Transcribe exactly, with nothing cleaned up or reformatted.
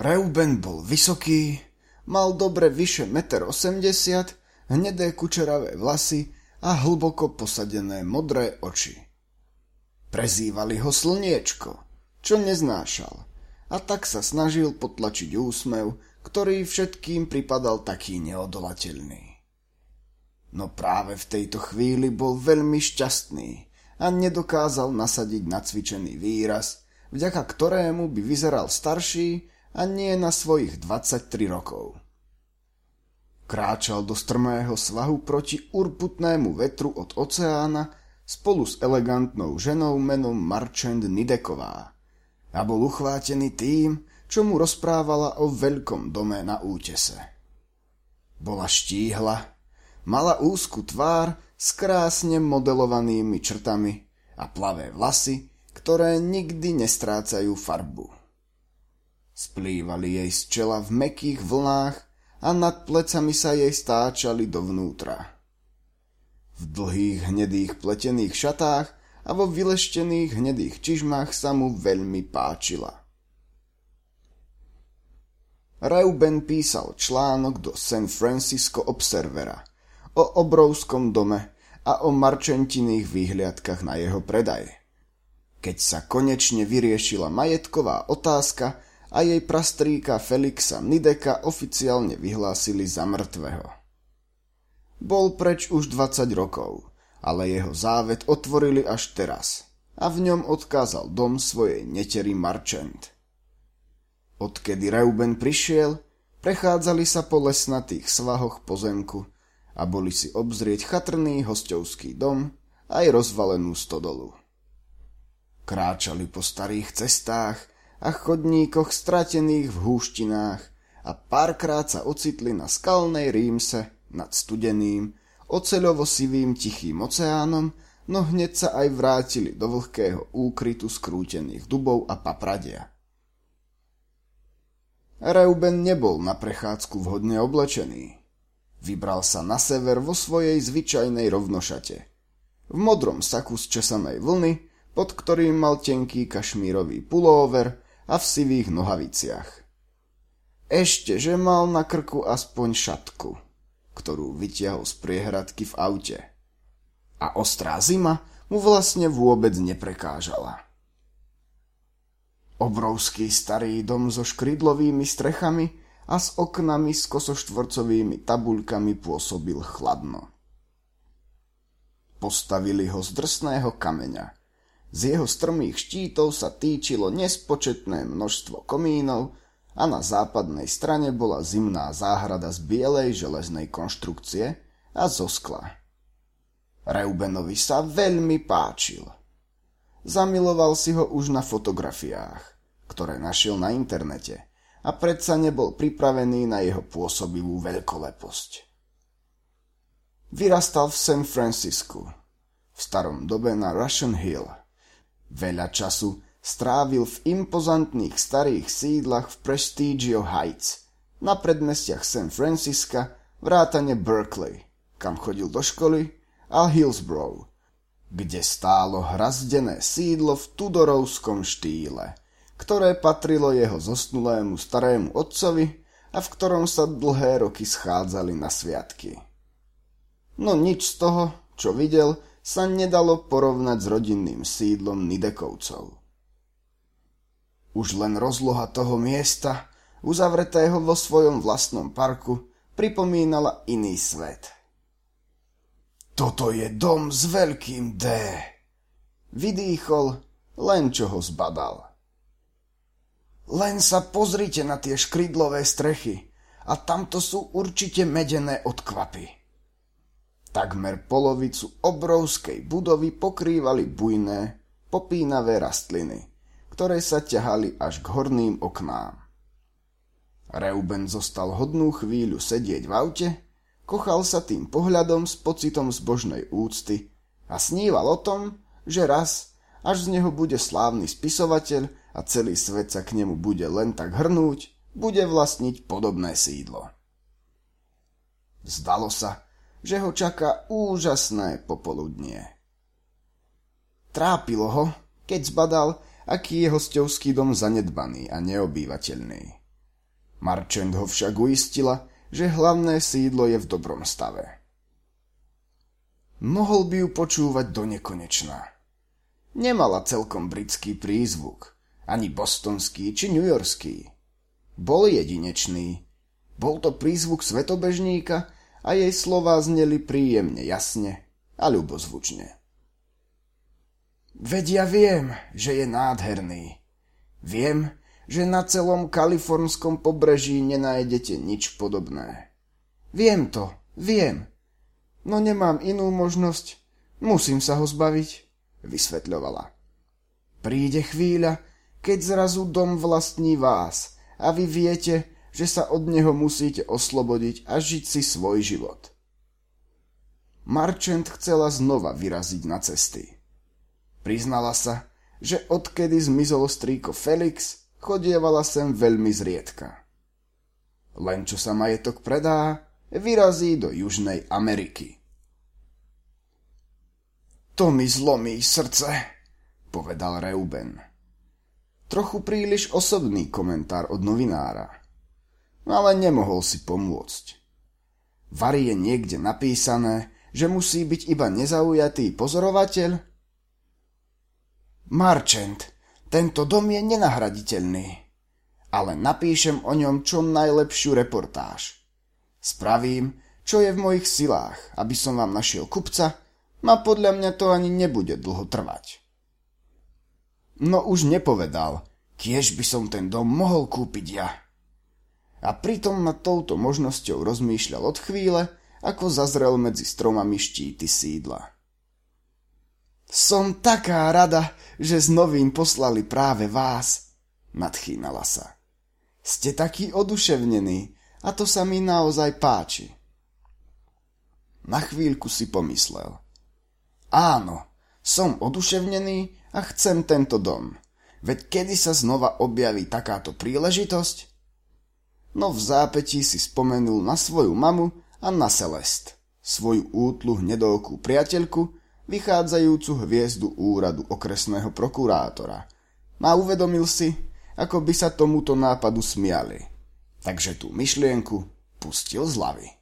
Reuben bol vysoký, mal dobre vyše jeden osemdesiat metra, hnedé kučeravé vlasy a hlboko posadené modré oči. Prezývali ho Slniečko, čo neznášal, a tak sa snažil potlačiť úsmev, ktorý všetkým pripadal taký neodolateľný. No práve v tejto chvíli bol veľmi šťastný a nedokázal nasadiť nacvičený výraz, vďaka ktorému by vyzeral starší a nie na svojich dvadsaťtri rokov. Kráčal do strmého svahu proti urputnému vetru od oceána spolu s elegantnou ženou menom Marchand Nideková a bol uchvátený tým, čo mu rozprávala o veľkom dome na útese. Bola štíhla, mala úzku tvár s krásne modelovanými črtami a plavé vlasy, ktoré nikdy nestrácajú farbu. Splývali jej z čela v mäkkých vlnách a nad plecami sa jej stáčali dovnútra. V dlhých hnedých pletených šatách a vo vyleštených hnedých čižmách sa mu veľmi páčila. Reuben písal článok do San Francisco Observera o obrovskom dome a o marčentiných výhliadkach na jeho predaj. Keď sa konečne vyriešila majetková otázka a jej prastrýka Felixa Nideka oficiálne vyhlásili za mŕtvého. Bol preč už dvadsať rokov, ale jeho závet otvorili až teraz a v ňom odkázal dom svojej netery Marchand. Odkedy Reuben prišiel, prechádzali sa po lesnatých svahoch pozemku a boli si obzrieť chatrný hosťovský dom aj rozvalenú stodolu. Kráčali po starých cestách a chodníkoch stratených v húštinách a párkrát sa ocitli na skalnej Rímse nad studeným, oceľovo-sivým tichým oceánom, no hneď sa aj vrátili do vlhkého úkrytu skrútených dubov a papradia. Reuben nebol na prechádzku vhodne oblečený. Vybral sa na sever vo svojej zvyčajnej rovnošate. V modrom saku z česanej vlny, pod ktorým mal tenký kašmírový pulóver a v sivých nohaviciach. Ešte, že mal na krku aspoň šatku, ktorú vytiahol z priehradky v aute. A ostrá zima mu vlastne vôbec neprekážala. Obrovský starý dom so škrydlovými strechami a s oknami s kosoštvorcovými tabuľkami pôsobil chladno. Postavili ho z drsného kameňa. Z jeho strmých štítov sa týčilo nespočetné množstvo komínov a na západnej strane bola zimná záhrada z bielej železnej konštrukcie a zo skla. Reubenovi sa veľmi páčil. Zamiloval si ho už na fotografiách, ktoré našiel na internete, a predsa nebol pripravený na jeho pôsobivú veľkoleposť. Vyrastal v San Francisku, v starom dobe na Russian Hill. Veľa času strávil v impozantných starých sídlach v Prestigio Heights, na predmestiach San Francisca, vrátane Berkeley, kam chodil do školy, a Hillsborough, kde stálo hrazdené sídlo v tudorovskom štýle, ktoré patrilo jeho zosnulému starému otcovi a v ktorom sa dlhé roky schádzali na sviatky. No nič z toho, čo videl, sa nedalo porovnať s rodinným sídlom Nidekovcov. Už len rozloha toho miesta, uzavretého vo svojom vlastnom parku, pripomínala iný svet. Toto je dom s veľkým D. Vydýchol, len čo ho zbadal. Len sa pozrite na tie škrydlové strechy a tamto sú určite medené odkvapy. Takmer polovicu obrovskej budovy pokrývali bujné, popínavé rastliny, ktoré sa ťahali až k horným oknám. Reuben zostal hodnú chvíľu sedieť v aute, kochal sa tým pohľadom s pocitom zbožnej úcty a sníval o tom, že raz, až z neho bude slávny spisovateľ a celý svet sa k nemu bude len tak hrnúť, bude vlastniť podobné sídlo. Zdalo sa, že ho čaká úžasné popoludnie. Trápilo ho, keď zbadal, aký je hosťovský dom zanedbaný a neobývateľný. Marchand ho však uistila, že hlavné sídlo je v dobrom stave. Mohol by ju počúvať do nekonečna. Nemala celkom britský prízvuk, ani bostonský či newyorský. Bol jedinečný. Bol to prízvuk svetobežníka a jej slová zneli príjemne jasne a ľubozvučne. Veď ja viem, že je nádherný. Viem, že na celom kalifornskom pobreží nenájdete nič podobné. Viem to, viem. No nemám inú možnosť. Musím sa ho zbaviť, vysvetľovala. Príde chvíľa, keď zrazu dom vlastní vás a vy viete, že sa od neho musíte oslobodiť a žiť si svoj život. Marchand chcela znova vyraziť na cesty. Priznala sa, že odkedy zmizol strýko Felix, chodievala sem veľmi zriedka. Len čo sa majetok predá, vyrazí do Južnej Ameriky. To mi zlomí srdce, povedal Reuben. Trochu príliš osobný komentár od novinára, ale nemohol si pomôcť. Vari je niekde napísané, že musí byť iba nezaujatý pozorovateľ? Marchand, tento dom je nenahraditeľný, ale napíšem o ňom čo najlepšiu reportáž. Spravím, čo je v mojich silách, aby som vám našiel kupca, a podľa mňa to ani nebude dlho trvať. No už nepovedal, kiež by som ten dom mohol kúpiť ja. A pritom nad touto možnosťou rozmýšľal od chvíle, ako zazrel medzi stromami štíty sídla. Som taká rada, že s novým poslali práve vás, nadchýnala sa. Ste takí oduševnení a to sa mi naozaj páči. Na chvíľku si pomyslel. Áno, som oduševnený a chcem tento dom. Veď kedy sa znova objaví takáto príležitosť? No v zápätí si spomenul na svoju mamu a na Celeste, svoju útlu hnedovkú priateľku, vychádzajúcu hviezdu úradu okresného prokurátora. A uvedomil si, ako by sa tomuto nápadu smiali. Takže tú myšlienku pustil z hlavy.